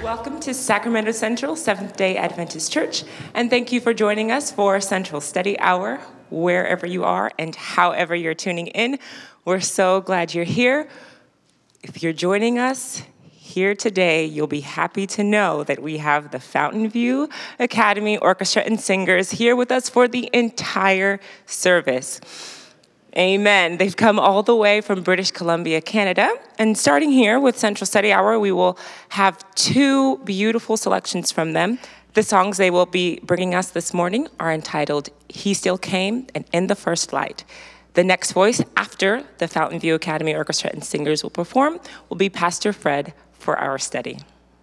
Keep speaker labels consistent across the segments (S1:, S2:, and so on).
S1: Welcome to Sacramento Central Seventh-day Adventist Church, and thank you for joining us for Central Study Hour, wherever you are and however you're tuning in. We're so glad you're here. If you're joining us here today, you'll be happy to know that we have the Fountain View Academy Orchestra and Singers here with us for the entire service. Amen. They've come all the way from British Columbia, Canada. And starting here with Central Study Hour, we will have two beautiful selections from them. The songs they will be bringing us this morning are entitled He Still Came and In the First Light. The next voice after the Fountain View Academy Orchestra and Singers will perform will be Pastor Fred for our study.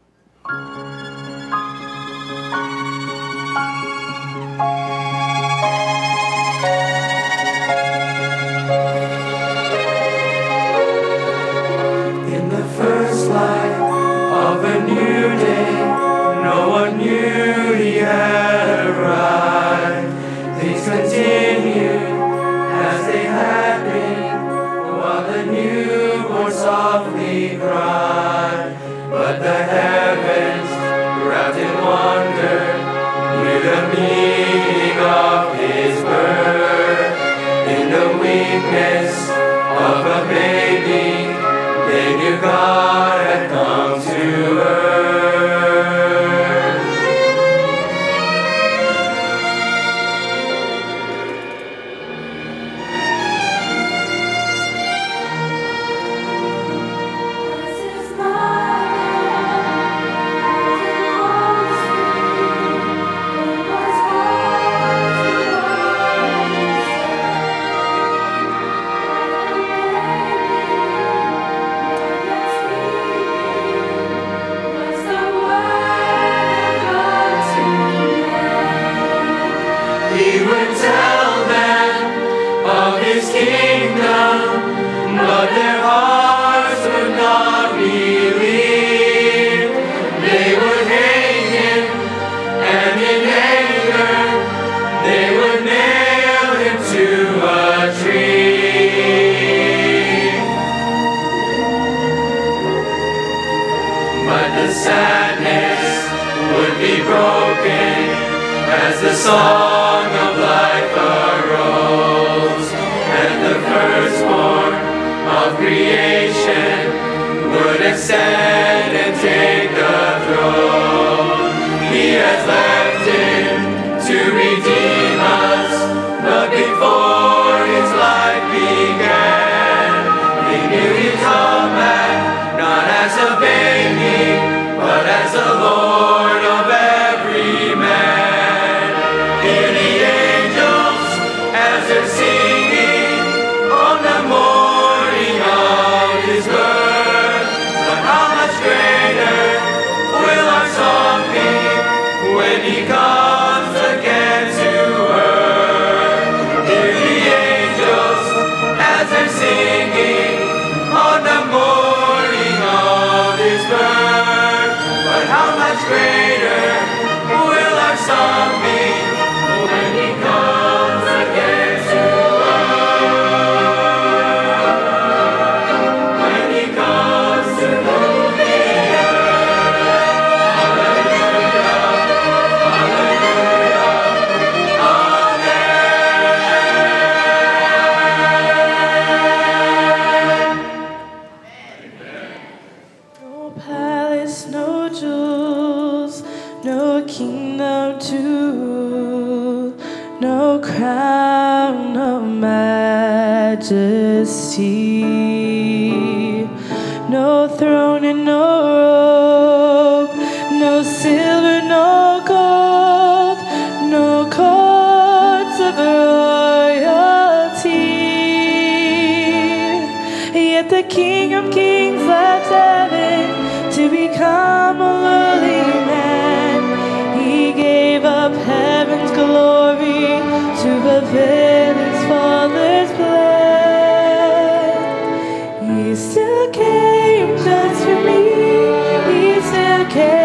S2: Of a new day, no one knew he had arrived. Things continued as they had been, while the newborn softly cried. But the heavens, wrapped in wonder, knew the meaning of his birth. In the weakness of a baby, they knew God had come to earth.
S3: This is my it was hard to
S2: He would tell them of his kingdom, but their hearts would not believe. They would hate him, and in anger, they would nail him to a tree. But the sadness would be broken as the song of life arose, and the firstborn of creation would ascend and take the throne. He has left him to redeem us, but before his life began, he knew he'd come back, not as a baby, but as the Lord of every man. Hear the angels as they're singing on the morning of his birth. But how much greater will our song be when he comes again to earth? Hear the angels as they're singing on the morning of his birth. But how much greater will our song be when he comes again to earth? When he comes to rule the earth. Hallelujah, hallelujah, amen.
S3: No palace, no jewels, no kingdom to rule, no crown, no majesty, no throne and no robe, no silver, no gold, no courts of royalty. Yet the King of Kings left heaven to become a lowly man. He gave up heaven's glory to fulfill his Father's plan. He still came just for me. He still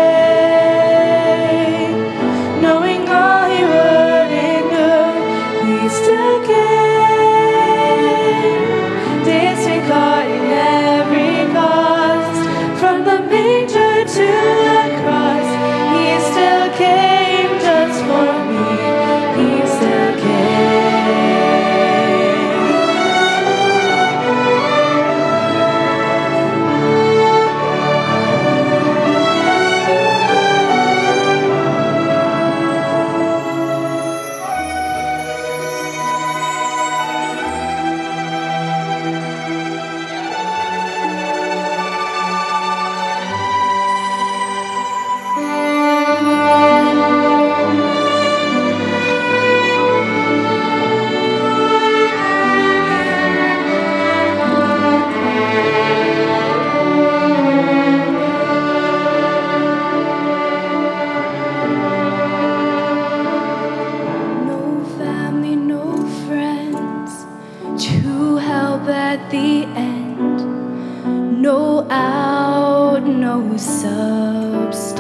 S3: came, knowing all he would endure. He still came, dancing caught in heaven.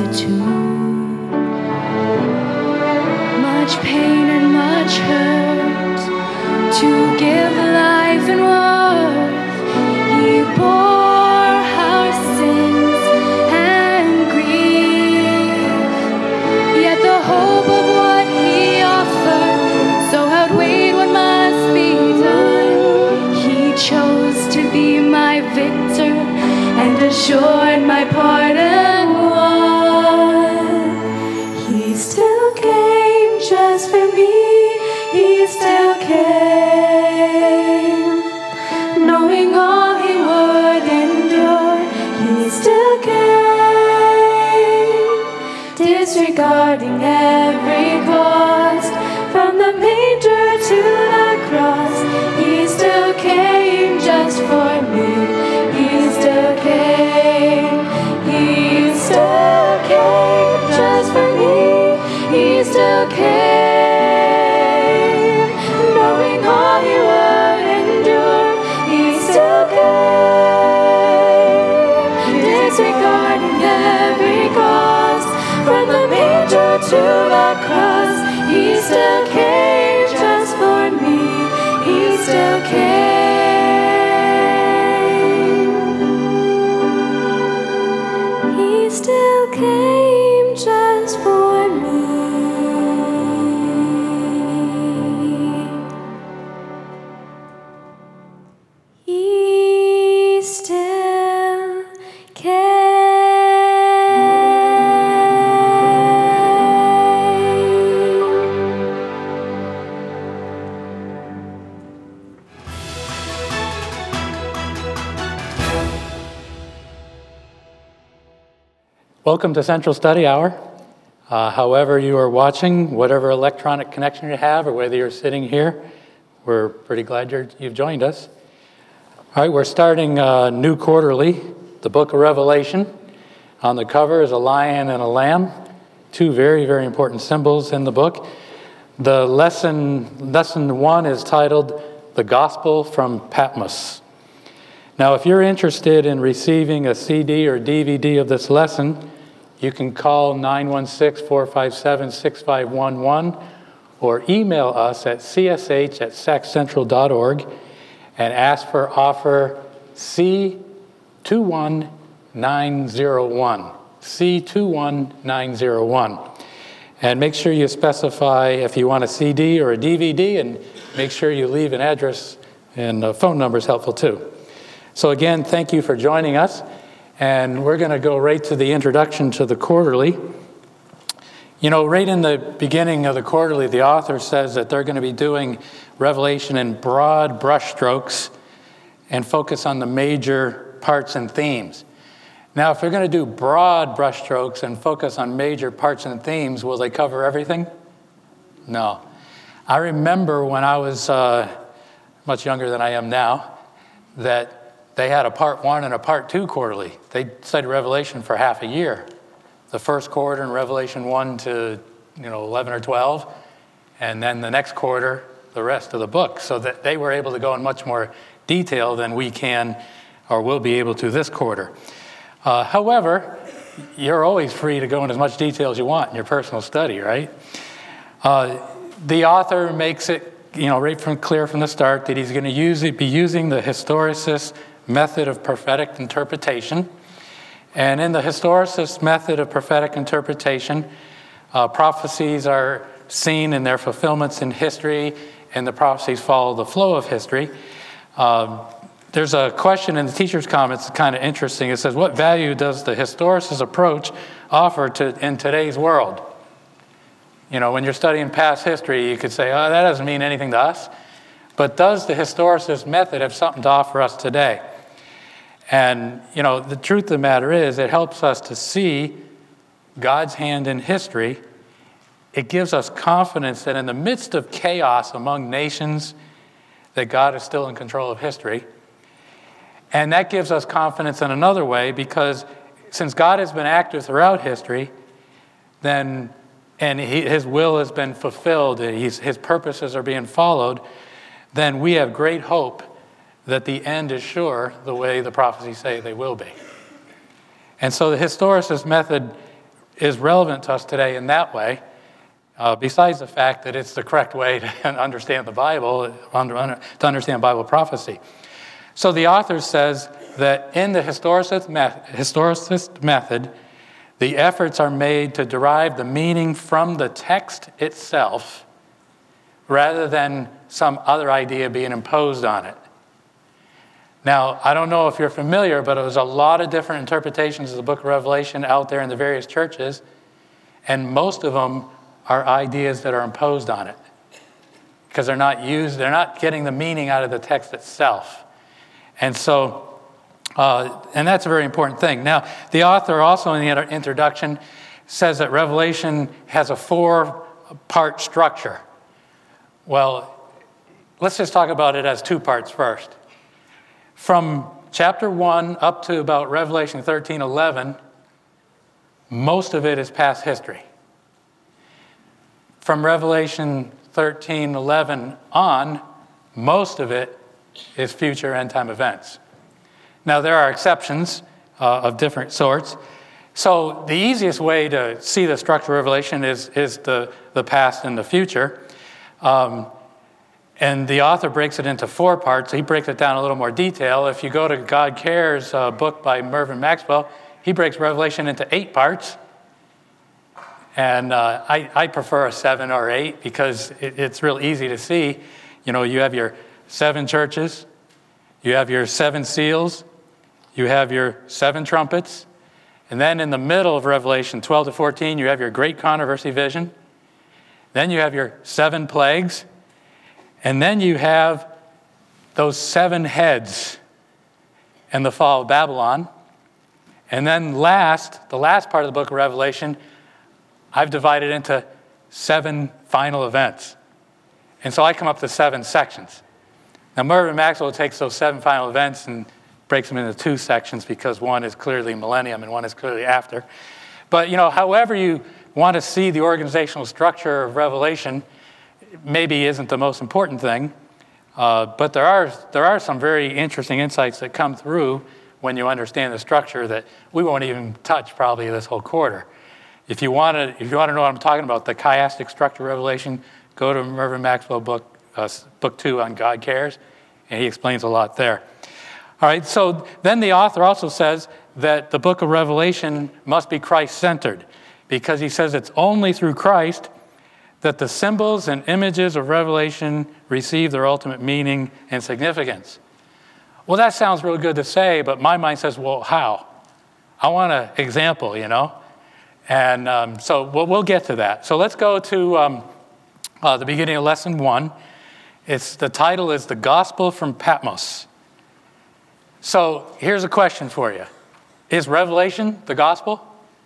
S3: destitute. Much pain and much hurt to give life and worth. He bore our sins and grief. Yet the hope of what he offered so outweighed what must be done. He chose to be my victor and assured my pardon won. He still came just for me. He still came, knowing all he would endure. He still came, disregarding every cost. From the manger to the cross, he still came just for me. He still came. He still came just for me. He still came, knowing all he would endure. He still came, disregarding every cost. From the manger to the cross, he still came just for me. He still came. He still came just for me. He still
S4: Welcome to Central Study Hour. However you are watching, whatever electronic connection you have, or whether you're sitting here, we're pretty glad you've joined us. All right, we're starting a new quarterly, the book of Revelation. On the cover is a lion and a lamb, two very, very important symbols in the book. The lesson one is titled, The Gospel from Patmos. Now, if you're interested in receiving a CD or DVD of this lesson, you can call 916-457-6511 or email us at csh@saccentral.org and ask for offer C21901. C21901. And make sure you specify if you want a CD or a DVD, and make sure you leave an address, and a phone number is helpful too. So again, thank you for joining us. And we're going to go right to the introduction to the quarterly. You know, right in the beginning of the quarterly, the author says that they're going to be doing Revelation in broad brushstrokes and focus on the major parts and themes. Now, if they're going to do broad brushstrokes and focus on major parts and themes, will they cover everything? No. I remember when I was much younger than I am now, that they had a part one and a part two quarterly. They studied Revelation for half a year. The first quarter in Revelation 1 to 11 or 12, and then the next quarter, the rest of the book, so that they were able to go in much more detail than we can or will be able to this quarter. However, you're always free to go in as much detail as you want in your personal study, right? The author makes it right clear from the start that he's going to be using the historicist method of prophetic interpretation. And in the historicist method of prophetic interpretation, prophecies are seen in their fulfillments in history, and the prophecies follow the flow of history. There's a question in the teacher's comments that's kind of interesting. It says, what value does the historicist approach offer in today's world? When you're studying past history, you could say, oh, that doesn't mean anything to us. But does the historicist method have something to offer us today? And, the truth of the matter is, it helps us to see God's hand in history. It gives us confidence that in the midst of chaos among nations, that God is still in control of history. And that gives us confidence in another way, because since God has been active throughout history, then his will has been fulfilled, his purposes are being followed, then we have great hope that the end is sure the way the prophecies say they will be. And so the historicist method is relevant to us today in that way, besides the fact that it's the correct way to understand the Bible, to understand Bible prophecy. So the author says that in the historicist method, the efforts are made to derive the meaning from the text itself rather than some other idea being imposed on it. Now, I don't know if you're familiar, but there's a lot of different interpretations of the book of Revelation out there in the various churches, and most of them are ideas that are imposed on it because they're not getting the meaning out of the text itself. And so, and that's a very important thing. Now, the author also in the introduction says that Revelation has a 4-part structure. Well, let's just talk about it as 2 parts first. From chapter 1 up to about Revelation 13:11, most of it is past history. From Revelation 13:11 on, most of it is future end-time events. Now, there are exceptions of different sorts. So the easiest way to see the structure of Revelation is the past and the future. And the author breaks it into 4 parts. He breaks it down in a little more detail. If you go to God Cares, a book by Mervyn Maxwell, he breaks Revelation into 8 parts. And I prefer a 7 or 8 because it's real easy to see. You know, you have your 7 churches, you have your 7 seals, you have your 7 trumpets, and then in the middle of Revelation 12 to 14, you have your great controversy vision. Then you have your 7 plagues. And then you have those 7 heads and the fall of Babylon. And then the last part of the book of Revelation, I've divided into 7 final events. And so I come up with 7 sections. Now, Mervyn Maxwell takes those 7 final events and breaks them into 2 sections because one is clearly millennium and one is clearly after. But, you know, however you want to see the organizational structure of Revelation, maybe isn't the most important thing, but there are some very interesting insights that come through when you understand the structure that we won't even touch probably this whole quarter. If you want to know what I'm talking about, the chiastic structure of Revelation, go to Mervyn Maxwell book 2 on God Cares, and he explains a lot there. All right, so then the author also says that the book of Revelation must be Christ-centered because he says it's only through Christ that the symbols and images of Revelation receive their ultimate meaning and significance. Well, that sounds really good to say, but my mind says, well, how? I want an example, you know? And so we'll get to that. So let's go to the beginning of lesson 1. The title is The Gospel from Patmos. So here's a question for you. Is Revelation the gospel?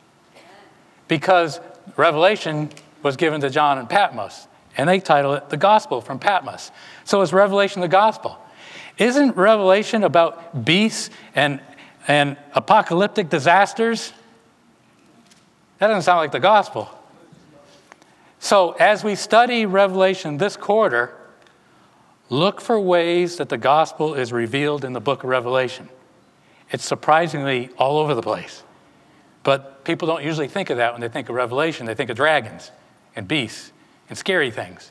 S4: Because Revelation was given to John in Patmos, and they title it The Gospel from Patmos. So is Revelation the gospel? Isn't Revelation about beasts and apocalyptic disasters? That doesn't sound like the gospel. So as we study Revelation this quarter, look for ways that the gospel is revealed in the book of Revelation. It's surprisingly all over the place. But people don't usually think of that when they think of Revelation. They think of dragons and beasts and scary things.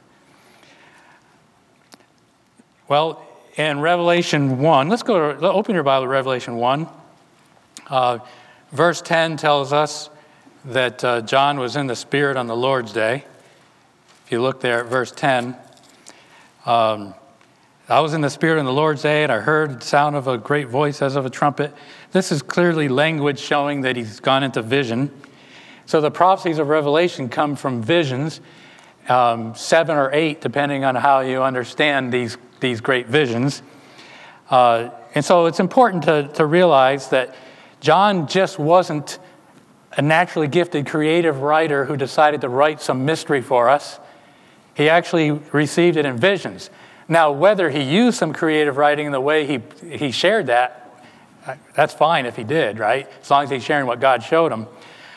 S4: Well, in Revelation 1, open your Bible to Revelation 1. Verse 10 tells us that John was in the Spirit on the Lord's day. If you look there at verse 10, I was in the Spirit on the Lord's day, and I heard the sound of a great voice as of a trumpet. This is clearly language showing that he's gone into vision. So the prophecies of Revelation come from visions, 7 or 8, depending on how you understand these great visions. And so it's important to realize that John just wasn't a naturally gifted creative writer who decided to write some mystery for us. He actually received it in visions. Now, whether he used some creative writing in the way he shared that's fine if he did, right? As long as he's sharing what God showed him.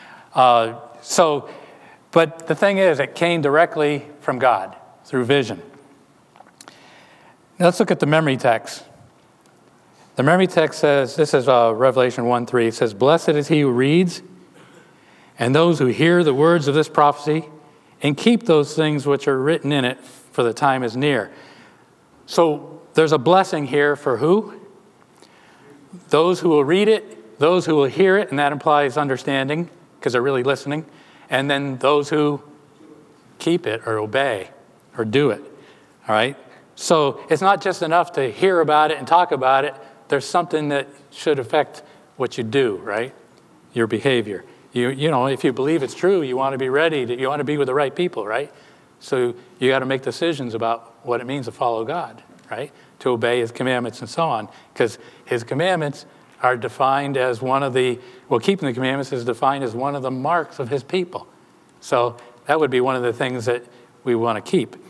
S4: But the thing is, it came directly from God through vision. Now let's look at the memory text. The memory text says, this is Revelation 1:3. It says, "Blessed is he who reads and those who hear the words of this prophecy and keep those things which are written in it, for the time is near. So there's a blessing here for who? Those who will read it, those who will hear it, and that implies understanding because they're really listening, and then those who keep it or obey or do it. All right? So it's not just enough to hear about it and talk about it. There's something that should affect what you do, right? Your behavior. You know, if you believe it's true, you want to be ready. You want to be with the right people, right? So you got to make decisions about what it means to follow God, right? To obey his commandments and so on. Because his commandments are defined as one of the, well, keeping the commandments is defined as one of the marks of his people. So that would be one of the things that we want to keep.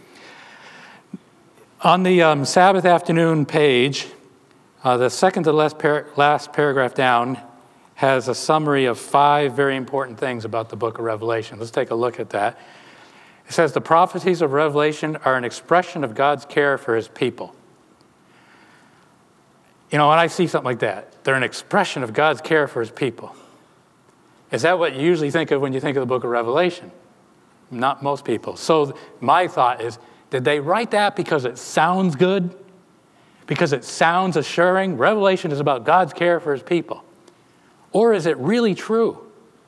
S4: On the Sabbath afternoon page, the second to last paragraph down has a summary of 5 very important things about the book of Revelation. Let's take a look at that. It says, the prophecies of Revelation are an expression of God's care for his people. You know, when I see something like that, they're an expression of God's care for his people. Is that what you usually think of when you think of the book of Revelation? Not most people. So my thought is, did they write that because it sounds good? Because it sounds assuring? Revelation is about God's care for his people. Or is it really true?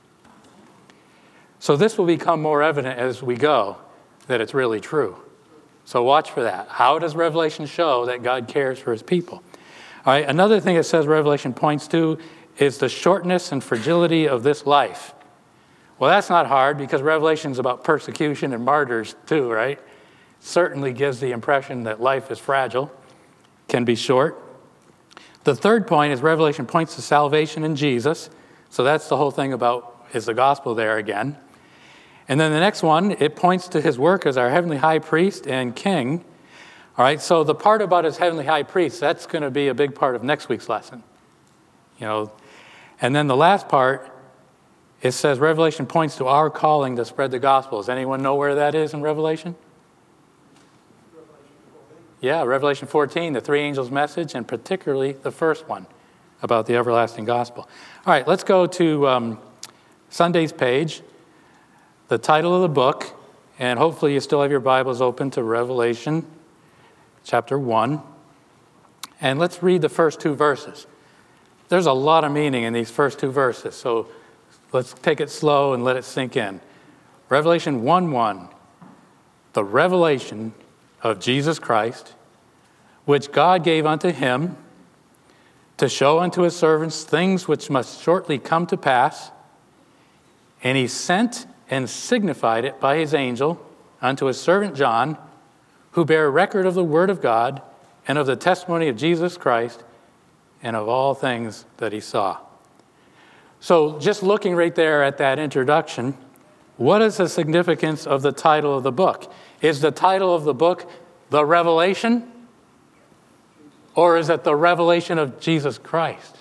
S4: So this will become more evident as we go that it's really true. So watch for that. How does Revelation show that God cares for his people? All right, another thing it says Revelation points to is the shortness and fragility of this life. Well, that's not hard because Revelation is about persecution and martyrs too, right? Certainly gives the impression that life is fragile, can be short. The third point is Revelation points to salvation in Jesus. So that's the whole thing about, is the gospel there again. And then the next one, it points to his work as our heavenly high priest and king. All right, so the part about his heavenly high priest, that's going to be a big part of next week's lesson. You know, and then the last part, it says Revelation points to our calling to spread the gospel. Does anyone know where that is in Revelation? Yeah, Revelation 14, the 3 angels' message, and particularly the first one about the everlasting gospel. All right, let's go to Sunday's page, the title of the book, and hopefully you still have your Bibles open to Revelation chapter 1. And let's read the first 2 verses. There's a lot of meaning in these first 2 verses, so let's take it slow and let it sink in. Revelation 1:1, the revelation of Jesus Christ, which God gave unto him to show unto his servants things which must shortly come to pass. And he sent and signified it by his angel unto his servant John, who bare record of the word of God and of the testimony of Jesus Christ and of all things that he saw. So just looking right there at that introduction, what is the significance of the title of the book? Is the title of the book The Revelation? Or is it The Revelation of Jesus Christ?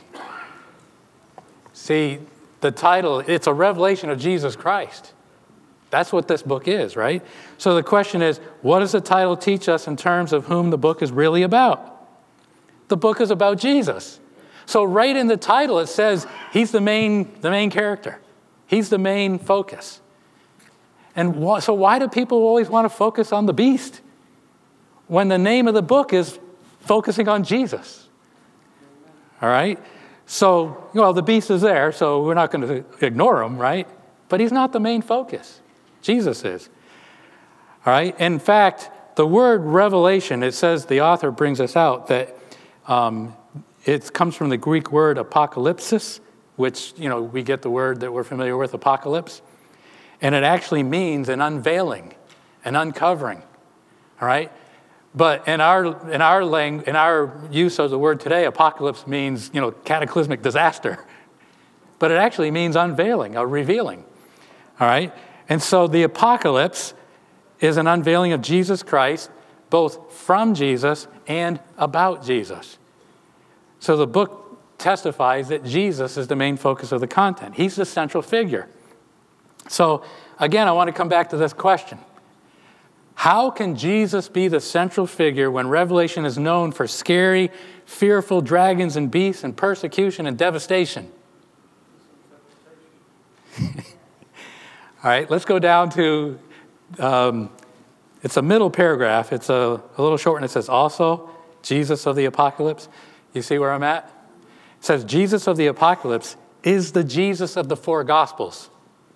S4: See, the title, it's a revelation of Jesus Christ. That's what this book is, right? So the question is, what does the title teach us in terms of whom the book is really about? The book is about Jesus. So right in the title it says he's the main character. He's the main focus. And so why do people always want to focus on the beast when the name of the book is focusing on Jesus? All right? So, well, the beast is there, so we're not going to ignore him, right? But he's not the main focus. Jesus is. All right? In fact, the word revelation, it says, the author brings us out, that it comes from the Greek word apocalypsis, which, you know, we get the word that we're familiar with, apocalypse. And it actually means an unveiling, an uncovering, all right? But in our use of the word today, apocalypse means, you know, cataclysmic disaster. But it actually means unveiling, a revealing, all right? And so the apocalypse is an unveiling of Jesus Christ, both from Jesus and about Jesus. So the book testifies that Jesus is the main focus of the content. He's the central figure. So, again, I want to come back to this question. How can Jesus be the central figure when Revelation is known for scary, fearful dragons and beasts and persecution and devastation? All right, let's go down to, it's a middle paragraph. It's a little short, and it says, also, Jesus of the Apocalypse. You see where I'm at? It says, Jesus of the Apocalypse is the Jesus of the four Gospels.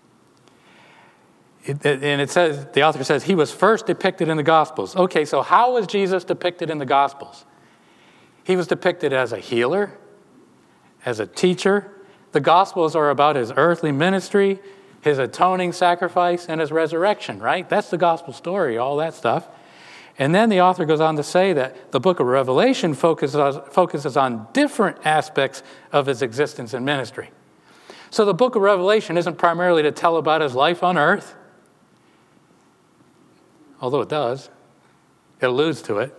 S4: And it says, the author says, he was first depicted in the Gospels. Okay, so how was Jesus depicted in the Gospels? He was depicted as a healer, as a teacher. The Gospels are about his earthly ministry, his atoning sacrifice, and his resurrection, right? That's the gospel story, all that stuff. And then the author goes on to say that the book of Revelation focuses on different aspects of his existence and ministry. So the book of Revelation isn't primarily to tell about his life on earth, although it does. It alludes to it.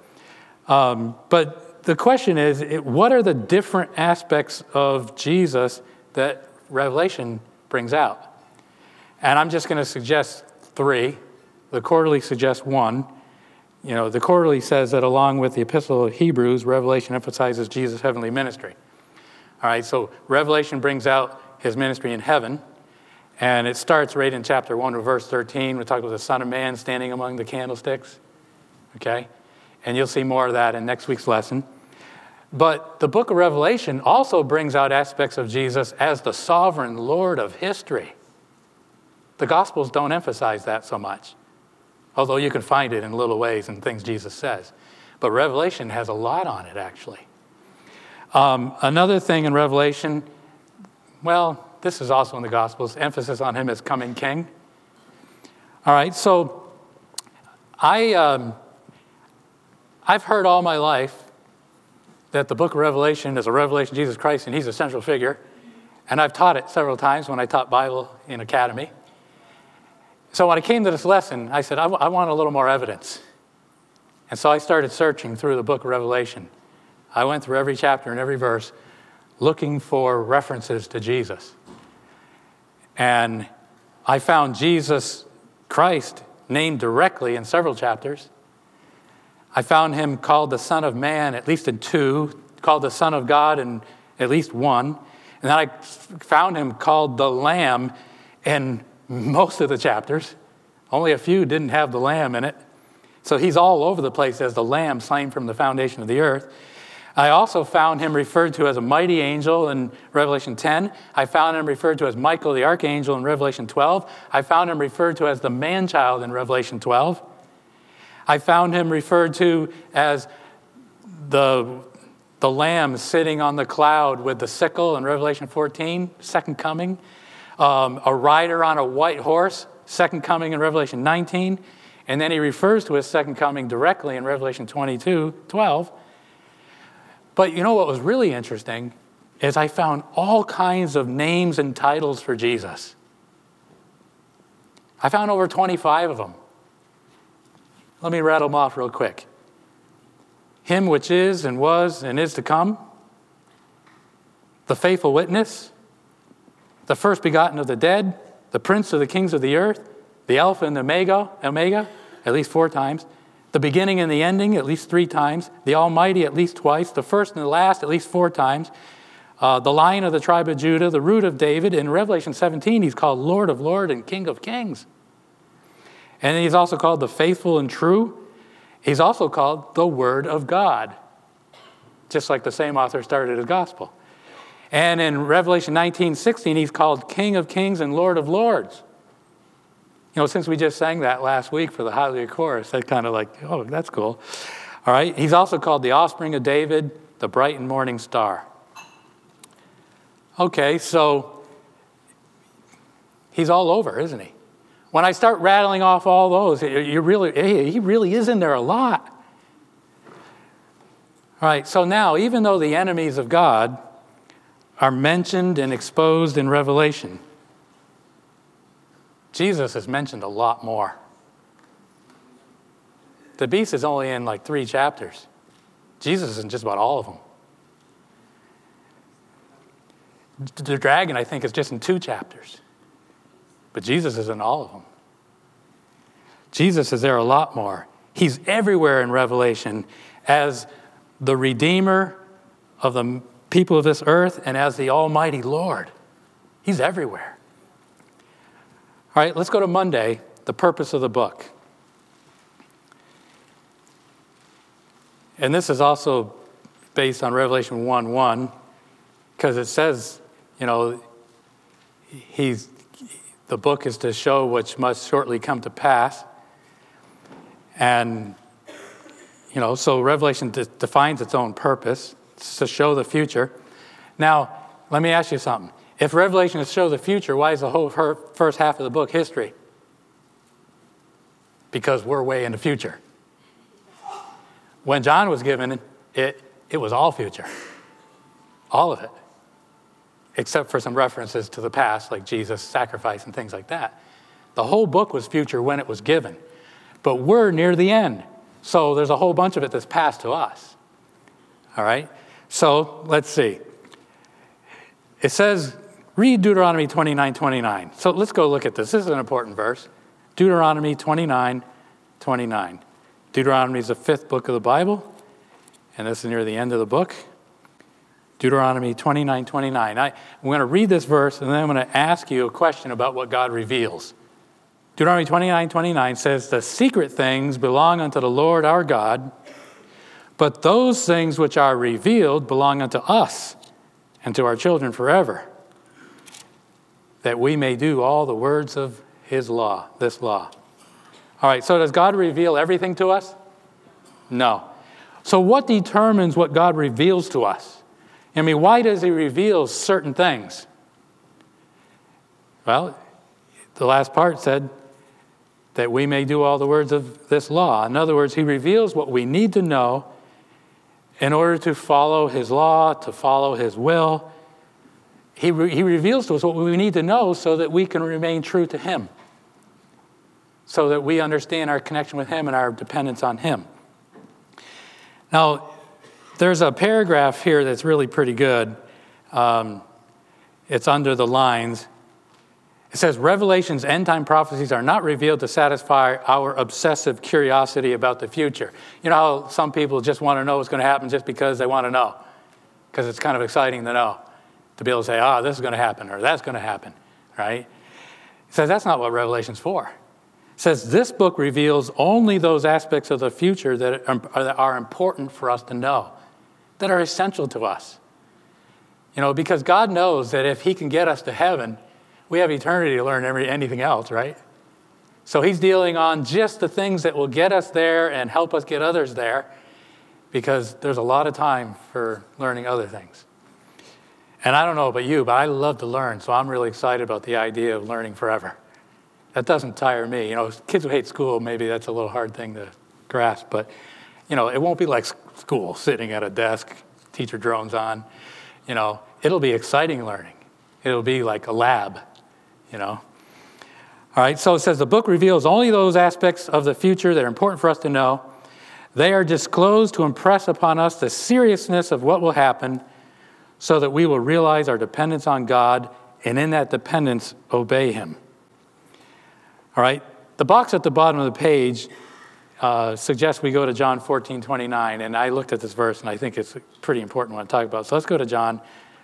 S4: But the question is, what are the different aspects of Jesus that Revelation brings out? And I'm just going to suggest 3. The quarterly suggests 1. You know, the quarterly says that along with the Epistle of Hebrews, Revelation emphasizes Jesus' heavenly ministry. All right, so Revelation brings out his ministry in heaven. And it starts right in chapter 1 verse 13. We talk about the Son of Man standing among the candlesticks. Okay? And you'll see more of that in next week's lesson. But the book of Revelation also brings out aspects of Jesus as the sovereign Lord of history. The Gospels don't emphasize that so much, although you can find it in little ways and things Jesus says. But Revelation has a lot on it, actually. Another thing in Revelation, well, this is also in the Gospels, emphasis on him as coming king. All right, so I've heard all my life that the book of Revelation is a revelation of Jesus Christ, and he's a central figure. And I've taught it several times when I taught Bible in Academy. So when I came to this lesson, I said, I want a little more evidence. And so I started searching through the book of Revelation. I went through every chapter and every verse looking for references to Jesus. And I found Jesus Christ named directly in several chapters. I found him called the Son of Man at least in 2, called the Son of God in at least 1. And then I found him called the Lamb in most of the chapters. Only a few didn't have the Lamb in it. So he's all over the place as the Lamb slain from the foundation of the earth. I also found him referred to as a mighty angel in Revelation 10. I found him referred to as Michael the archangel in Revelation 12. I found him referred to as the man-child in Revelation 12. I found him referred to as the Lamb sitting on the cloud with the sickle in Revelation 14, second coming. A rider on a white horse, second coming in Revelation 19. And then he refers to his second coming directly in Revelation 22:12. But you know what was really interesting is I found all kinds of names and titles for Jesus. I found over 25 of them. Let me rattle them off real quick. Him which is and was and is to come. The faithful witness. The first begotten of the dead. The prince of the kings of the earth. The Alpha and the Omega, at least 4 times. The beginning and the ending, at least 3 times. The Almighty, at least twice. The first and the last, at least 4 times. The Lion of the tribe of Judah, the root of David. In Revelation 17, he's called Lord of Lords and King of Kings. And he's also called the faithful and true. He's also called the Word of God, just like the same author started his gospel. And in Revelation 19:16, he's called King of Kings and Lord of Lords. You know, since we just sang that last week for the Hallelujah Chorus, that's kind of like, oh, that's cool. All right, he's also called the offspring of David, the bright and morning star. Okay, so he's all over, isn't he? When I start rattling off all those, he really is in there a lot. All right, so now, even though the enemies of God are mentioned and exposed in Revelation, Jesus is mentioned a lot more. The beast is only in like 3 chapters. Jesus is in just about all of them. The dragon, I think, is just in 2 chapters. But Jesus is in all of them. Jesus is there a lot more. He's everywhere in Revelation as the Redeemer of the people of this earth and as the Almighty Lord. He's everywhere. All right, let's go to Monday, the purpose of the book. And this is also based on Revelation 1:1, because it says, the book is to show which must shortly come to pass. And, so Revelation defines its own purpose. It's to show the future. Now, let me ask you something. If Revelation is to show the future, why is the whole first half of the book history? Because we're way in the future. When John was given it, it was all future. All of it. Except for some references to the past, like Jesus' sacrifice and things like that. The whole book was future when it was given. But we're near the end. So there's a whole bunch of it that's past to us. All right? So let's see. It says, read Deuteronomy 29:29. So let's go look at this. This is an important verse. Deuteronomy 29:29. Deuteronomy is the 5th book of the Bible, and this is near the end of the book. Deuteronomy 29:29. I'm going to read this verse, and then I'm going to ask you a question about what God reveals. Deuteronomy 29:29 says, the secret things belong unto the Lord our God, but those things which are revealed belong unto us and to our children forever, that we may do all the words of his law, this law. All right, so does God reveal everything to us? No. So what determines what God reveals to us? I mean, why does he reveal certain things? Well, the last part said that we may do all the words of this law. In other words, he reveals what we need to know in order to follow his law, to follow his will. He reveals to us what we need to know so that we can remain true to him, so that we understand our connection with him and our dependence on him. Now, there's a paragraph here that's really pretty good. It's under the lines. It says, Revelation's end-time prophecies are not revealed to satisfy our obsessive curiosity about the future. You know how some people just want to know what's going to happen just because they want to know, because it's kind of exciting to know, to be able to say, this is going to happen, or that's going to happen, right? It says that's not what Revelation's for. It says this book reveals only those aspects of the future that are important for us to know, that are essential to us. Because God knows that if he can get us to heaven, we have eternity to learn anything else, right? So he's dealing on just the things that will get us there and help us get others there, because there's a lot of time for learning other things. And I don't know about you, but I love to learn, so I'm really excited about the idea of learning forever. That doesn't tire me. Kids who hate school, maybe that's a little hard thing to grasp, but it won't be like school, sitting at a desk, teacher drones on. It'll be exciting learning. It'll be like a lab, All right, so it says the book reveals only those aspects of the future that are important for us to know. They are disclosed to impress upon us the seriousness of what will happen so that we will realize our dependence on God and in that dependence obey him. All right, the box at the bottom of the page suggests we go to John 14:29, and I looked at this verse, and I think it's a pretty important one to talk about. So let's go to John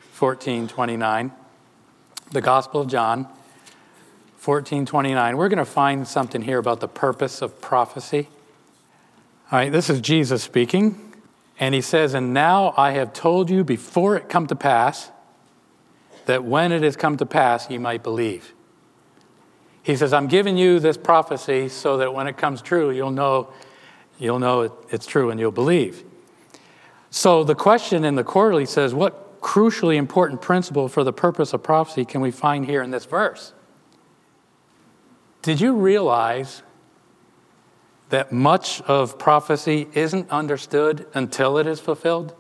S4: 14:29, the Gospel of John 14:29. We're going to find something here about the purpose of prophecy. All right, this is Jesus speaking, and he says, and now I have told you before it come to pass, that when it has come to pass, ye might believe. He says, I'm giving you this prophecy so that when it comes true, you'll know it's true and you'll believe. So the question in the quarterly says, what crucially important principle for the purpose of prophecy can we find here in this verse? Did you realize that much of prophecy isn't understood until it is fulfilled?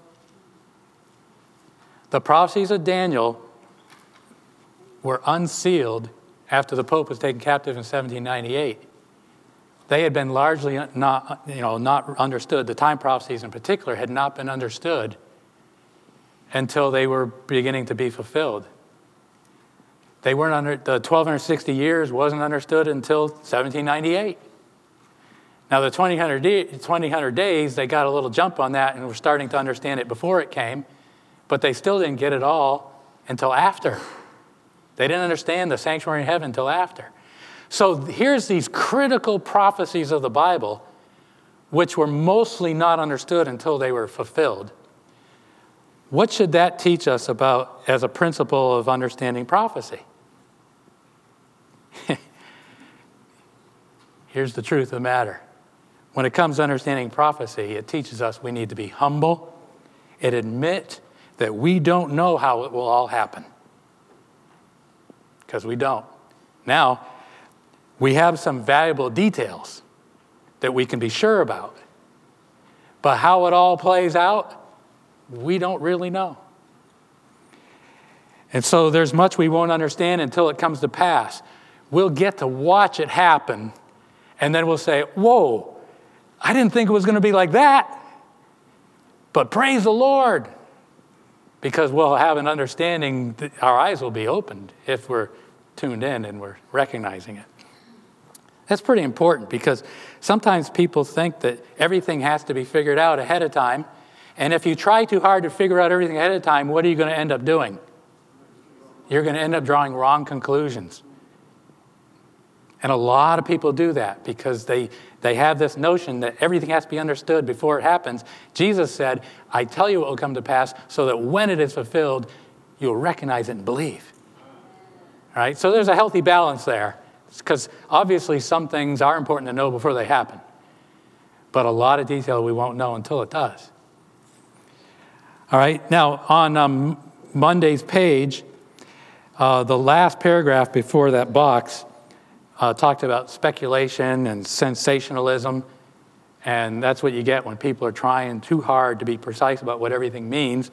S4: The prophecies of Daniel were unsealed after the Pope was taken captive in 1798. They had been largely not understood. The time prophecies in particular had not been understood until they were beginning to be fulfilled. The 1260 years wasn't understood until 1798. Now the 2000 days, they got a little jump on that and were starting to understand it before it came, but they still didn't get it all until after. They didn't understand the sanctuary in heaven until after. So here's these critical prophecies of the Bible, which were mostly not understood until they were fulfilled. What should that teach us about as a principle of understanding prophecy? Here's the truth of the matter. When it comes to understanding prophecy, it teaches us we need to be humble and admit that we don't know how it will all happen. Because we don't. Now, we have some valuable details that we can be sure about. But how it all plays out, we don't really know. And so there's much we won't understand until it comes to pass. We'll get to watch it happen, and then we'll say, whoa, I didn't think it was going to be like that. But praise the Lord, because we'll have an understanding, that our eyes will be opened if we're tuned in and we're recognizing it. That's pretty important, because sometimes people think that everything has to be figured out ahead of time. And if you try too hard to figure out everything ahead of time, what are you going to end up doing? You're going to end up drawing wrong conclusions. And a lot of people do that because they have this notion that everything has to be understood before it happens. Jesus said, I tell you what will come to pass so that when it is fulfilled, you'll recognize it and believe. All right? So there's a healthy balance there, because obviously some things are important to know before they happen. But a lot of detail we won't know until it does. All right? Now, on Monday's page, the last paragraph before that box talked about speculation and sensationalism, and that's what you get when people are trying too hard to be precise about what everything means.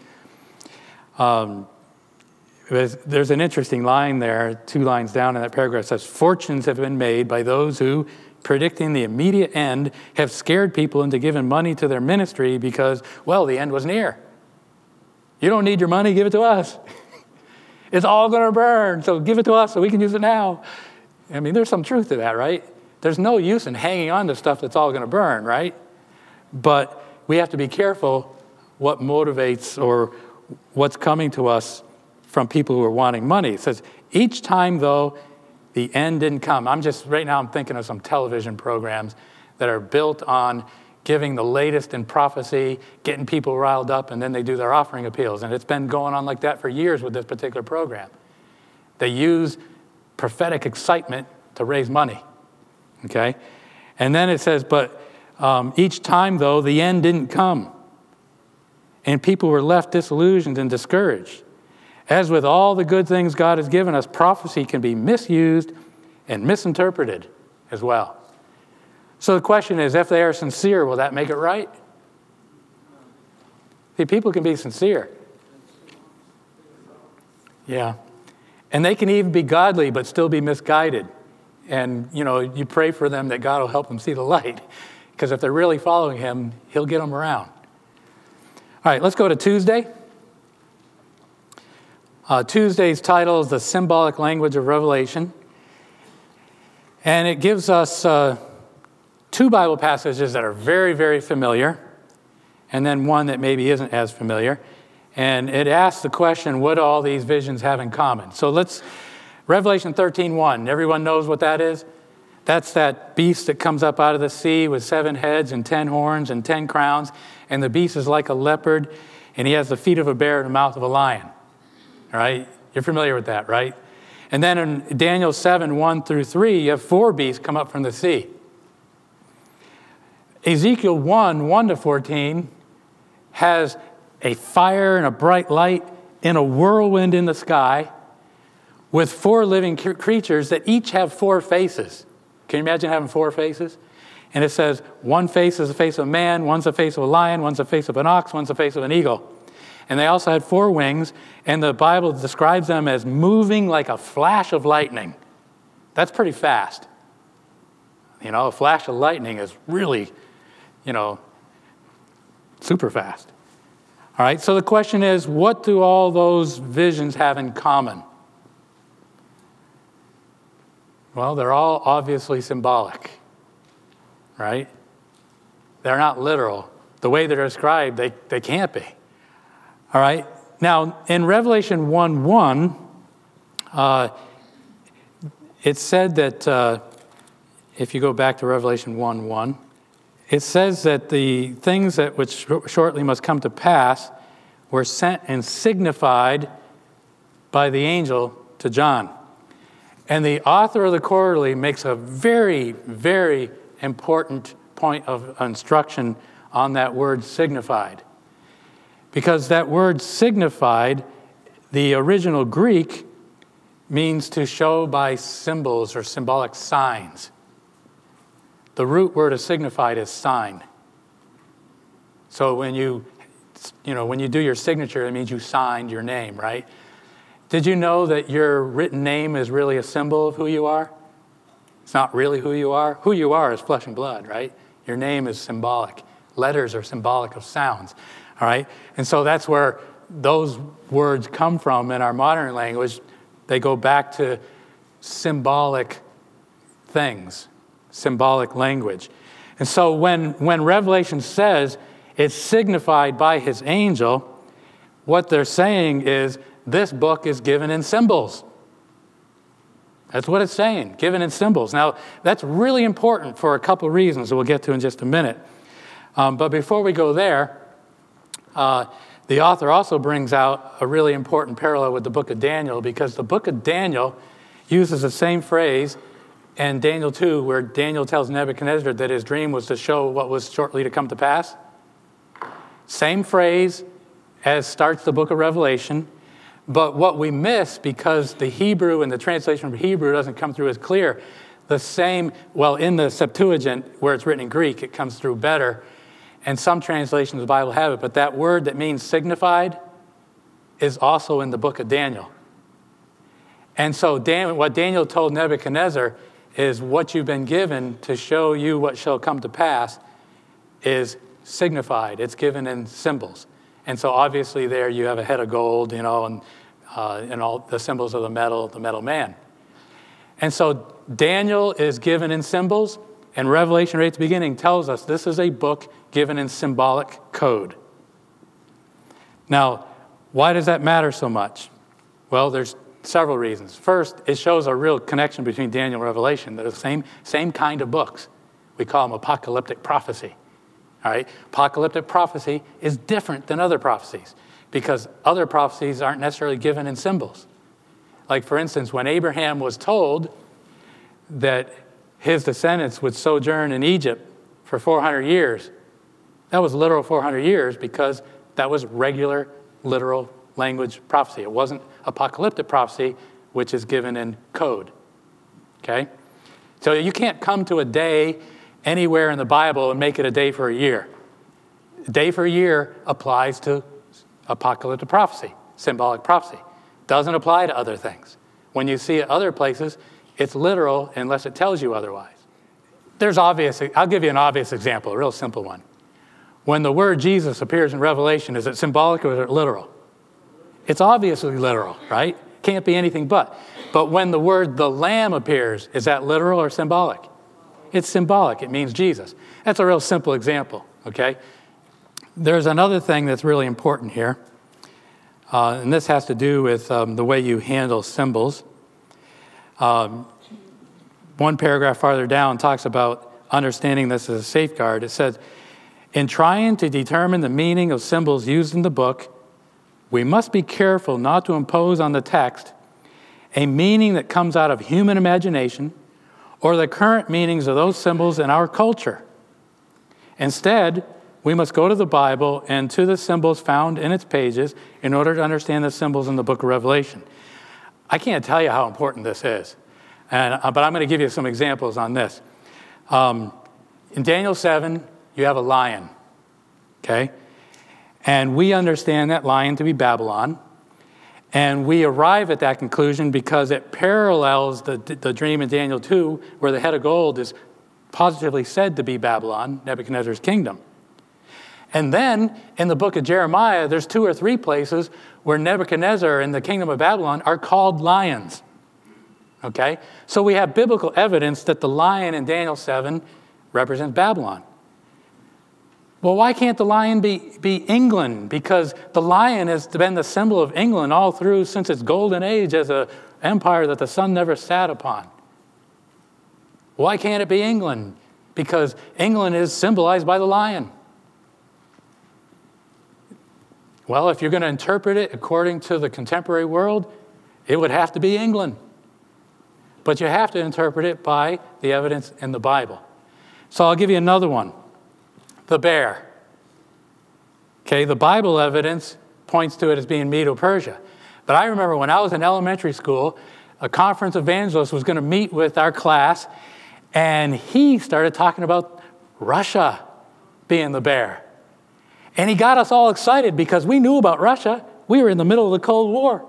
S4: There's an interesting line there, 2 lines down in that paragraph. It says, fortunes have been made by those who, predicting the immediate end, have scared people into giving money to their ministry because, well, the end was near. You don't need your money, give it to us. It's all going to burn, so give it to us so we can use it now. I mean, there's some truth to that, right? There's no use in hanging on to stuff that's all going to burn, right? But we have to be careful what motivates or what's coming to us from people who are wanting money. It says, each time, though, the end didn't come. Right now I'm thinking of some television programs that are built on giving the latest in prophecy, getting people riled up, and then they do their offering appeals. And it's been going on like that for years with this particular program. They use prophetic excitement to raise money, okay? And then it says, but each time, though, the end didn't come. And people were left disillusioned and discouraged. As with all the good things God has given us, prophecy can be misused and misinterpreted as well. So the question is, if they are sincere, will that make it right? See, people can be sincere. Yeah. And they can even be godly but still be misguided. And, you pray for them that God will help them see the light. Because if they're really following him, he'll get them around. All right, let's go to Tuesday. Tuesday's title is The Symbolic Language of Revelation. And it gives us 2 Bible passages that are very, very familiar, and then one that maybe isn't as familiar. And it asks the question, what do all these visions have in common? So Revelation 13:1, everyone knows what that is? That's that beast that comes up out of the sea with 7 heads and 10 horns and 10 crowns. And the beast is like a leopard, and he has the feet of a bear and the mouth of a lion. All right? You're familiar with that, right? And then in Daniel 7:1-3, you have 4 beasts come up from the sea. Ezekiel 1:1-14 has a fire and a bright light in a whirlwind in the sky with 4 living creatures that each have 4 faces. Can you imagine having 4 faces? And it says one face is the face of a man, one's the face of a lion, one's the face of an ox, one's the face of an eagle. And they also had 4 wings, and the Bible describes them as moving like a flash of lightning. That's pretty fast. A flash of lightning is really, super fast. All right, so the question is, what do all those visions have in common? Well, they're all obviously symbolic, right? They're not literal. The way they're described, they can't be. All right, now in Revelation 1:1, it said that if you go back to Revelation 1:1, it says that the things that which shortly must come to pass were sent and signified by the angel to John. And the author of the quarterly makes a very, very important point of instruction on that word signified. Because that word signified, the original Greek, means to show by symbols or symbolic signs. The root word of signified is sign. So when you do your signature, it means you signed your name, right? Did you know that your written name is really a symbol of who you are? It's not really who you are. Who you are is flesh and blood, right? Your name is symbolic. Letters are symbolic of sounds, all right? And so that's where those words come from in our modern language. They go back to symbolic things, symbolic language. And so when Revelation says it's signified by his angel, what they're saying is this book is given in symbols. That's what it's saying, given in symbols. Now, that's really important for a couple of reasons that we'll get to in just a minute. But before we go there, the author also brings out a really important parallel with the book of Daniel, because the book of Daniel uses the same phrase in Daniel 2, where Daniel tells Nebuchadnezzar that his dream was to show what was shortly to come to pass. Same phrase as starts the book of Revelation. But what we miss, because the Hebrew and the translation from Hebrew doesn't come through as clear, in the Septuagint, where it's written in Greek, it comes through better. And some translations of the Bible have it, but that word that means signified is also in the book of Daniel. And so what Daniel told Nebuchadnezzar is what you've been given to show you what shall come to pass is signified. It's given in symbols. And so obviously there you have a head of gold, and all the symbols of the metal man. And so Daniel is given in symbols, and Revelation right at the beginning tells us this is a book given in symbolic code. Now, why does that matter so much? Well, there's several reasons. First, it shows a real connection between Daniel and Revelation. They're the same kind of books. We call them apocalyptic prophecy. All right? Apocalyptic prophecy is different than other prophecies because other prophecies aren't necessarily given in symbols. Like, for instance, when Abraham was told that his descendants would sojourn in Egypt for 400 years, that was literal 400 years because that was regular, literal language prophecy. It wasn't apocalyptic prophecy, which is given in code. Okay? So you can't come to a day anywhere in the Bible and make it a day for a year. A day for a year applies to apocalyptic prophecy, symbolic prophecy. Doesn't apply to other things. When you see it other places, it's literal unless it tells you otherwise. I'll give you an obvious example, a real simple one. When the word Jesus appears in Revelation, is it symbolic or is it literal? It's obviously literal, right? Can't be anything but. But when the word the Lamb appears, is that literal or symbolic? It's symbolic. It means Jesus. That's a real simple example, okay? There's another thing that's really important here, and this has to do with the way you handle symbols. One paragraph farther down talks about understanding this as a safeguard. It says, in trying to determine the meaning of symbols used in the book, we must be careful not to impose on the text a meaning that comes out of human imagination or the current meanings of those symbols in our culture. Instead, we must go to the Bible and to the symbols found in its pages in order to understand the symbols in the book of Revelation. I can't tell you how important this is, but I'm going to give you some examples on this. In Daniel 7, you have a lion, okay? And we understand that lion to be Babylon. And we arrive at that conclusion because it parallels the dream in Daniel 2, where the head of gold is positively said to be Babylon, Nebuchadnezzar's kingdom. And then in the book of Jeremiah, there's 2 or 3 places where Nebuchadnezzar and the kingdom of Babylon are called lions. Okay? So we have biblical evidence that the lion in Daniel 7 represents Babylon. Well, why can't the lion be England? Because the lion has been the symbol of England all through since its golden age as an empire that the sun never sat upon. Why can't it be England? Because England is symbolized by the lion. Well, if you're going to interpret it according to the contemporary world, it would have to be England. But you have to interpret it by the evidence in the Bible. So I'll give you another one. The bear. Okay, the Bible evidence points to it as being Medo-Persia. But I remember when I was in elementary school, a conference evangelist was going to meet with our class, and he started talking about Russia being the bear. And he got us all excited because we knew about Russia. We were in the middle of the Cold War.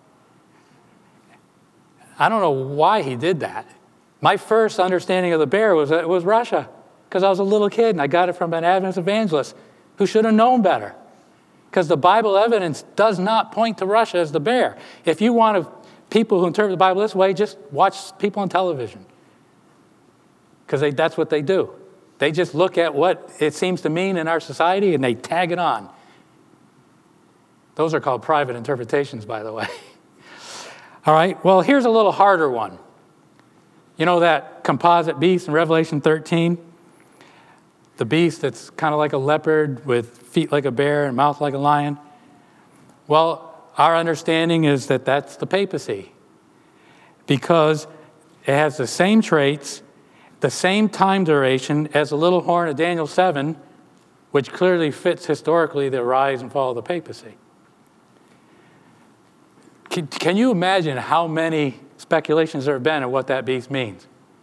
S4: I don't know why he did that. My first understanding of the bear was that it was Russia, because I was a little kid and I got it from an Adventist evangelist who should have known better. Because the Bible evidence does not point to Russia as the bear. If you want people who interpret the Bible this way, just watch people on television. Because that's what they do. They just look at what it seems to mean in our society and they tag it on. Those are called private interpretations, by the way. All right, well, here's a little harder one. You know that composite beast in Revelation 13? The beast that's kind of like a leopard with feet like a bear and mouth like a lion? Well, our understanding is that that's the papacy, because it has the same traits, the same time duration as the little horn of Daniel 7, which clearly fits historically the rise and fall of the papacy. Can you imagine how many speculations there have been of what that beast means?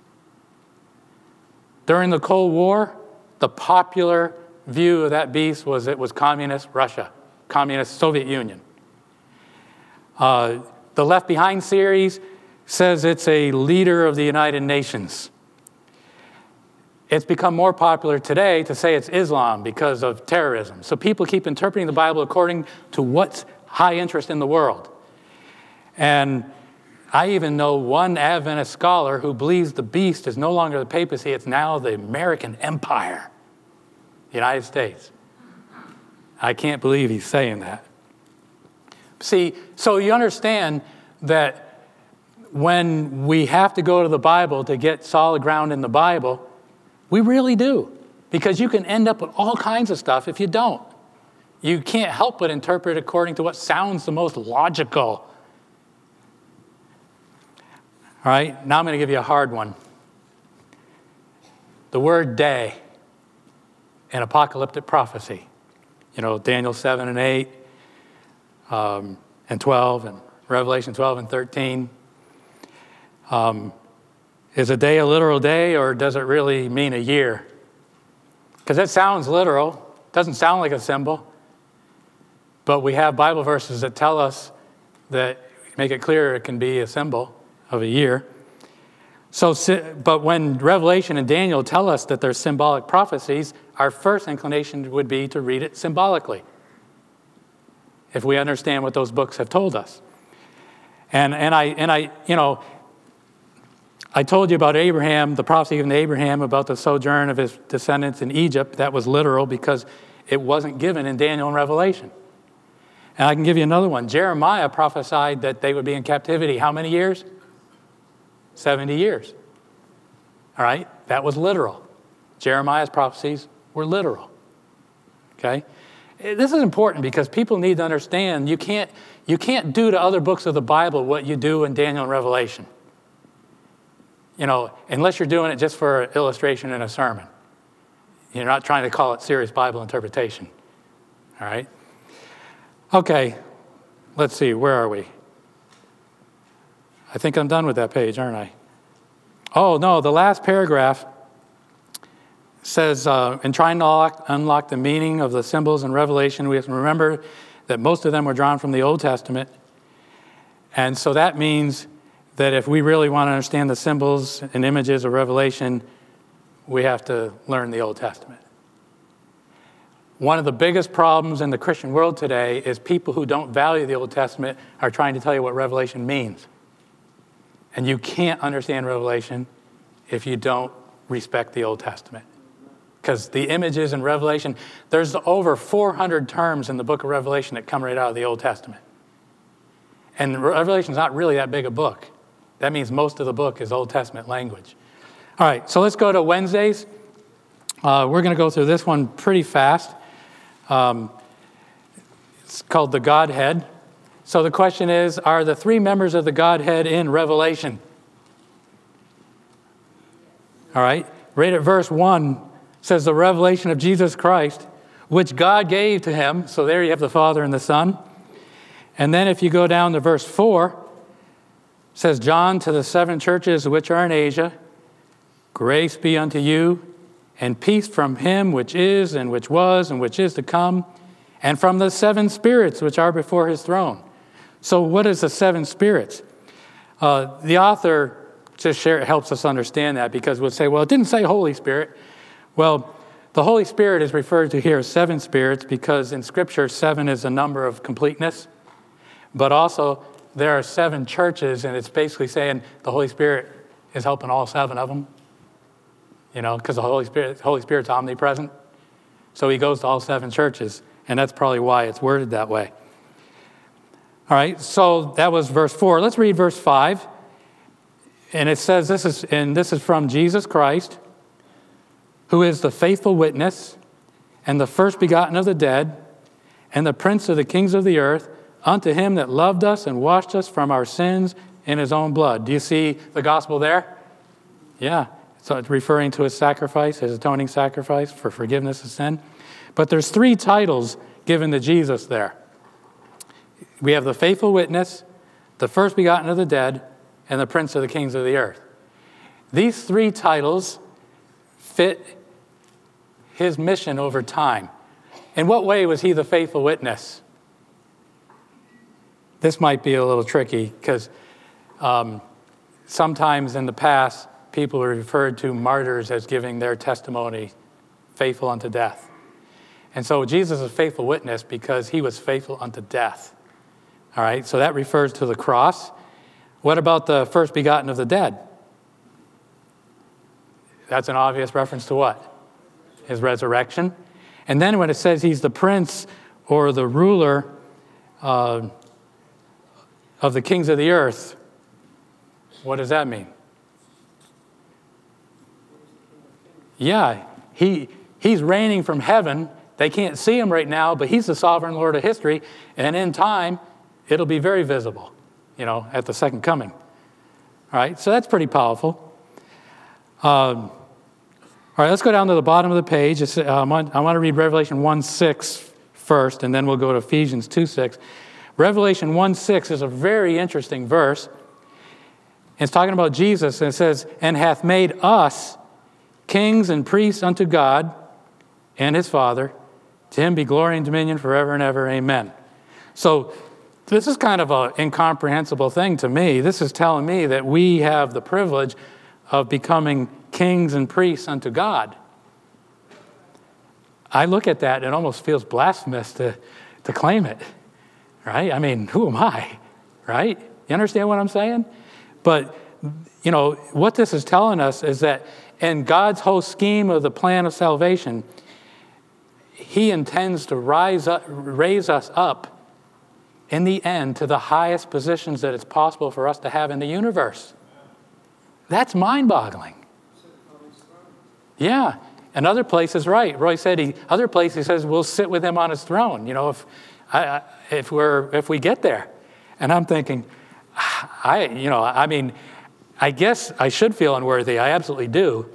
S4: During the Cold War, the popular view of that beast was it was communist Russia, communist Soviet Union. The Left Behind series says it's a leader of the United Nations. It's become more popular today to say it's Islam because of terrorism. So people keep interpreting the Bible according to what's high interest in the world. And I even know one Adventist scholar who believes the beast is no longer the papacy, it's now the American Empire, the United States. I can't believe he's saying that. See, so you understand that when we have to go to the Bible to get solid ground in the Bible, we really do. Because you can end up with all kinds of stuff if you don't. You can't help but interpret according to what sounds the most logical. All right, now I'm going to give you a hard one. The word day in apocalyptic prophecy. You know, Daniel 7 and 8 and 12 and Revelation 12 and 13. Is a day a literal day, or does it really mean a year? Because it sounds literal. Doesn't sound like a symbol. But we have Bible verses that tell us that make it clear it can be a symbol of a year. But when Revelation and Daniel tell us that they're symbolic prophecies, our first inclination would be to read it symbolically, if we understand what those books have told us. And I told you about Abraham, the prophecy given to Abraham about the sojourn of his descendants in Egypt. That was literal because it wasn't given in Daniel and Revelation. And I can give you another one. Jeremiah prophesied that they would be in captivity how many years? 70 years. All right? That was literal. Jeremiah's prophecies were literal. Okay? This is important because people need to understand you can't do to other books of the Bible what you do in Daniel and Revelation. You know, unless you're doing it just for illustration in a sermon. You're not trying to call it serious Bible interpretation. All right? Okay, let's see, where are we? I think I'm done with that page, aren't I? Oh, no, the last paragraph says, in trying to unlock the meaning of the symbols in Revelation, we have to remember that most of them were drawn from the Old Testament. And so that means that if we really want to understand the symbols and images of Revelation, we have to learn the Old Testament. One of the biggest problems in the Christian world today is people who don't value the Old Testament are trying to tell you what Revelation means. And you can't understand Revelation if you don't respect the Old Testament. Because the images in Revelation, there's over 400 terms in the book of Revelation that come right out of the Old Testament. And Revelation's not really that big a book. That means most of the book is Old Testament language. All right, so let's go to Wednesdays. We're going to go through this one pretty fast. It's called the Godhead. So the question is, are the three members of the Godhead in Revelation? All right, right at verse 1 says the revelation of Jesus Christ, which God gave to him. So there you have the Father and the Son. And then if you go down to verse 4, it says, John to the 7 churches which are in Asia, grace be unto you, and peace from him which is, and which was, and which is to come, and from the 7 spirits which are before his throne. So what is the 7 spirits? The author just helps us understand that, because we'll say, well, it didn't say Holy Spirit. Well, the Holy Spirit is referred to here as 7 spirits because in Scripture, 7 is a number of completeness. But also, there are 7 churches, and it's basically saying the Holy Spirit is helping all 7 of them. You know, because the Holy Spirit's omnipresent. So he goes to all 7 churches, and that's probably why it's worded that way. All right, so that was verse 4. Let's read verse 5. And it says, this is from Jesus Christ, who is the faithful witness, and the first begotten of the dead, and the prince of the kings of the earth, unto him that loved us and washed us from our sins in his own blood. Do you see the gospel there? Yeah. So it's referring to his sacrifice, his atoning sacrifice for forgiveness of sin. But there's 3 titles given to Jesus there. We have the faithful witness, the first begotten of the dead, and the prince of the kings of the earth. These 3 titles fit his mission over time. In what way was he the faithful witness? This might be a little tricky because sometimes in the past, people referred to martyrs as giving their testimony faithful unto death. And so Jesus is a faithful witness because he was faithful unto death. All right, so that refers to the cross. What about the first begotten of the dead? That's an obvious reference to what? His resurrection. And then when it says he's the prince or the ruler of the kings of the earth, what does that mean? Yeah, he's reigning from heaven. They can't see him right now, but he's the sovereign Lord of history. And in time, it'll be very visible, at the second coming. All right, so that's pretty powerful. All right, let's go down to the bottom of the page. I want to read Revelation 1:6 first, and then we'll go to Ephesians 2:6. Revelation 1:6 is a very interesting verse. It's talking about Jesus, and it says, and hath made us kings and priests unto God and his Father. To him be glory and dominion forever and ever. Amen. So this is kind of an incomprehensible thing to me. This is telling me that we have the privilege of becoming kings and priests unto God. I look at that and it almost feels blasphemous to claim it, right? I mean, who am I, right? You understand what I'm saying? But, what this is telling us is that in God's whole scheme of the plan of salvation, he intends to raise us up in the end to the highest positions that it's possible for us to have in the universe. That's mind-boggling. Yeah. And other places, right. Roy said other places he says we'll sit with him on his throne, if we get there. And I'm thinking, I guess I should feel unworthy. I absolutely do.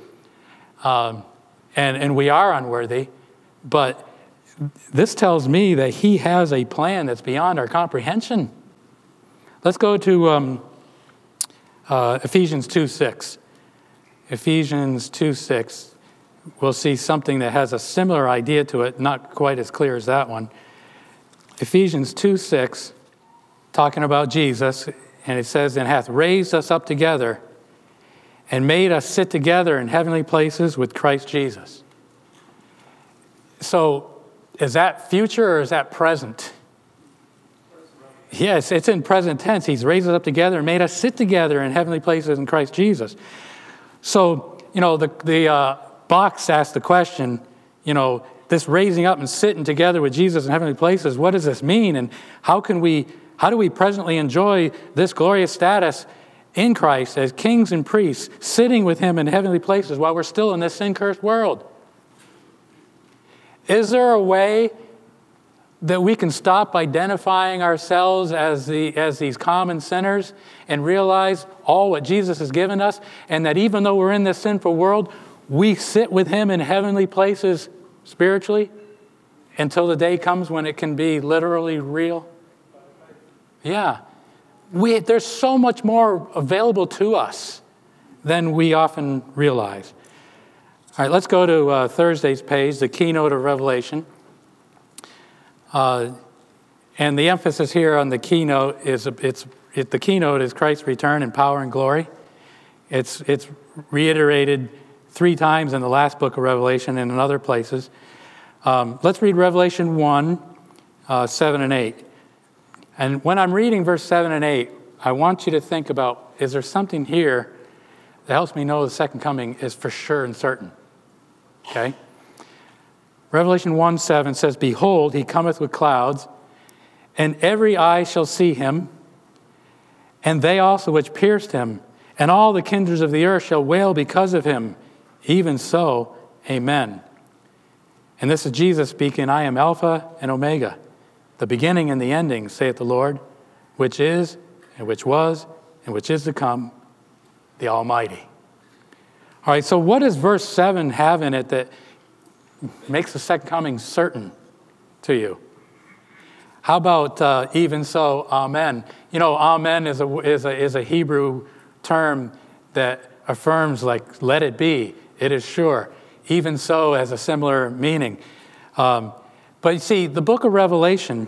S4: And we are unworthy. But this tells me that he has a plan that's beyond our comprehension. Let's go to Ephesians 2:6. Ephesians 2:6. We'll see something that has a similar idea to it, not quite as clear as that one. Ephesians 2:6, talking about Jesus, and it says, and hath raised us up together and made us sit together in heavenly places with Christ Jesus. So, is that future or is that present? Yes, it's in present tense. He's raised us up together and made us sit together in heavenly places in Christ Jesus. So, the box asked the question, this raising up and sitting together with Jesus in heavenly places, what does this mean? And how do we presently enjoy this glorious status in Christ as kings and priests, sitting with him in heavenly places while we're still in this sin-cursed world. Is there a way that we can stop identifying ourselves as these common sinners and realize all what Jesus has given us, and that even though we're in this sinful world, we sit with him in heavenly places spiritually until the day comes when it can be literally real? Yeah. There's so much more available to us than we often realize. All right, let's go to Thursday's page, the keynote of Revelation. And the emphasis here on the keynote is the keynote is Christ's return in power and glory. It's reiterated 3 times in the last book of Revelation and in other places. Let's read Revelation 1, 7 and 8. And when I'm reading verse 7 and 8, I want you to think about, is there something here that helps me know the second coming is for sure and certain? Okay? Revelation 1:7 says, "Behold, he cometh with clouds, and every eye shall see him, and they also which pierced him, and all the kindreds of the earth shall wail because of him. Even so, amen." And this is Jesus speaking, "I am Alpha and Omega, the beginning and the ending, saith the Lord, which is, and which was, and which is to come, the Almighty." All right, so what does verse 7 have in it that makes the second coming certain to you? How about even so, amen? You know, amen is a Hebrew term that affirms, like, let it be, it is sure. Even so has a similar meaning. But you see, in the book of Revelation,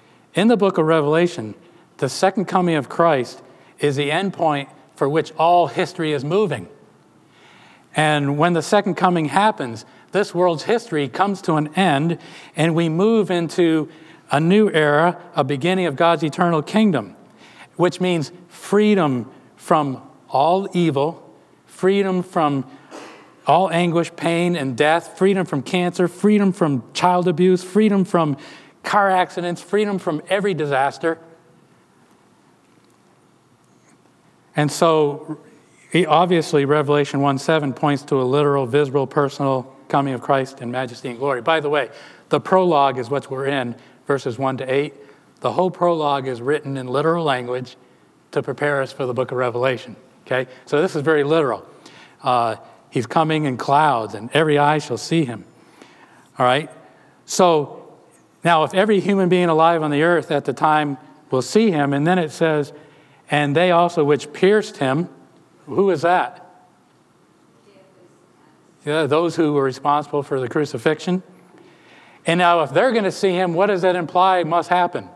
S4: the second coming of Christ is the end point for which all history is moving. And when the second coming happens, this world's history comes to an end, and we move into a new era, a beginning of God's eternal kingdom, which means freedom from all evil, freedom from all anguish, pain, and death, freedom from cancer, freedom from child abuse, freedom from car accidents, freedom from every disaster. And so, obviously, Revelation 1:7 points to a literal, visible, personal coming of Christ in majesty and glory. By the way, the prologue is what we're in, verses 1 to 8. The whole prologue is written in literal language to prepare us for the book of Revelation. Okay? So this is very literal. He's coming in clouds, and every eye shall see him. All right? So, now if every human being alive on the earth at the time will see him, and then it says, and they also which pierced him, who is that? Yeah, those who were responsible for the crucifixion. And now if they're going to see him, what does that imply must happen?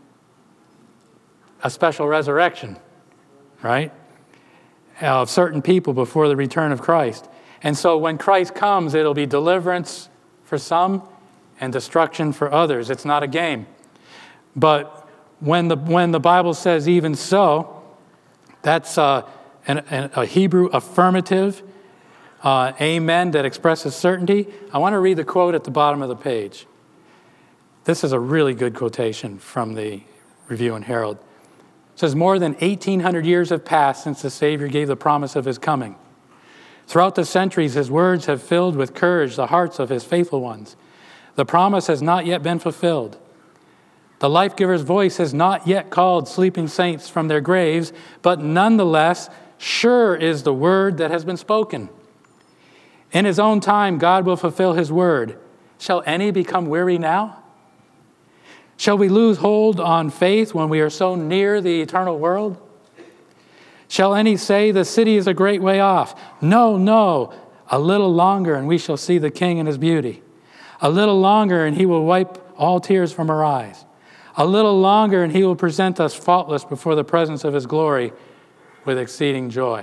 S4: A special resurrection, right? Of certain people before the return of Christ. And so when Christ comes, it'll be deliverance for some and destruction for others. It's not a game. But when the Bible says even so, that's a Hebrew affirmative, amen, that expresses certainty. I want to read the quote at the bottom of the page. This is a really good quotation from the Review and Herald. It says, "More than 1,800 years have passed since the Savior gave the promise of his coming. Throughout the centuries, his words have filled with courage the hearts of his faithful ones. The promise has not yet been fulfilled. The life-giver's voice has not yet called sleeping saints from their graves, but nonetheless, sure is the word that has been spoken. In his own time, God will fulfill his word. Shall any become weary now? Shall we lose hold on faith when we are so near the eternal world? Shall any say the city is a great way off? No, no, a little longer and we shall see the King in his beauty. A little longer and he will wipe all tears from our eyes. A little longer and he will present us faultless before the presence of his glory with exceeding joy."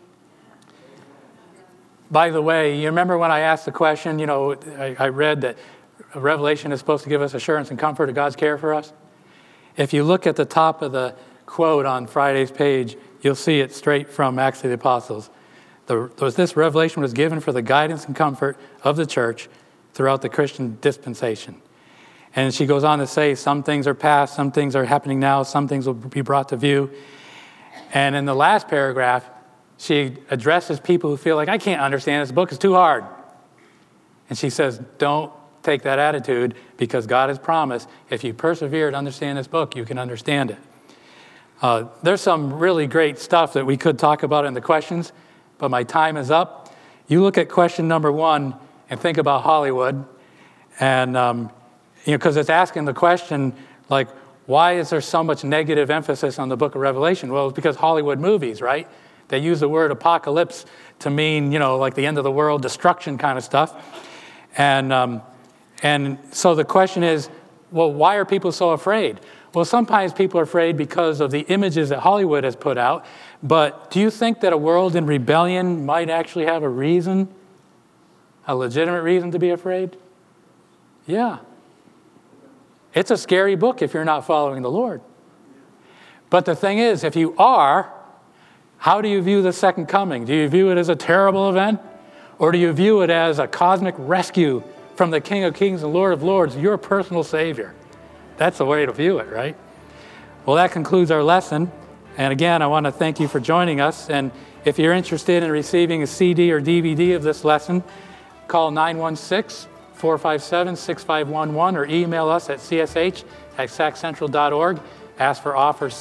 S4: By the way, you remember when I asked the question, I read that Revelation is supposed to give us assurance and comfort of God's care for us? If you look at the top of the quote on Friday's page, you'll see it straight from Acts of the Apostles. This revelation was given for the guidance and comfort of the church throughout the Christian dispensation. And she goes on to say, some things are past, some things are happening now, some things will be brought to view. And in the last paragraph, she addresses people who feel like, I can't understand this book, it's too hard. And she says, don't take that attitude, because God has promised if you persevere to understand this book, you can understand it. There's some really great stuff that we could talk about in the questions, but my time is up. You look at question number 1 and think about Hollywood. And, because it's asking the question, like, why is there so much negative emphasis on the book of Revelation? Well, it's because Hollywood movies, right? They use the word apocalypse to mean, like the end of the world, destruction kind of stuff. And so the question is, well, why are people so afraid? Well, sometimes people are afraid because of the images that Hollywood has put out. But do you think that a world in rebellion might actually have a reason, a legitimate reason to be afraid? Yeah. It's a scary book if you're not following the Lord. But the thing is, if you are, how do you view the second coming? Do you view it as a terrible event? Or do you view it as a cosmic rescue from the King of Kings and Lord of Lords, your personal Savior? That's the way to view it, right? Well, that concludes our lesson. And again, I want to thank you for joining us. And if you're interested in receiving a CD or DVD of this lesson, call 916-457-6511 or email us at csh@saccentral.org. Ask for offer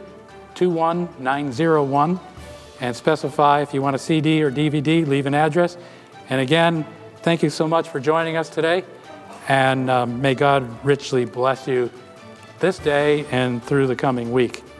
S4: C21901 and specify if you want a CD or DVD, leave an address. And again, thank you so much for joining us today. And may God richly bless you this day and through the coming week.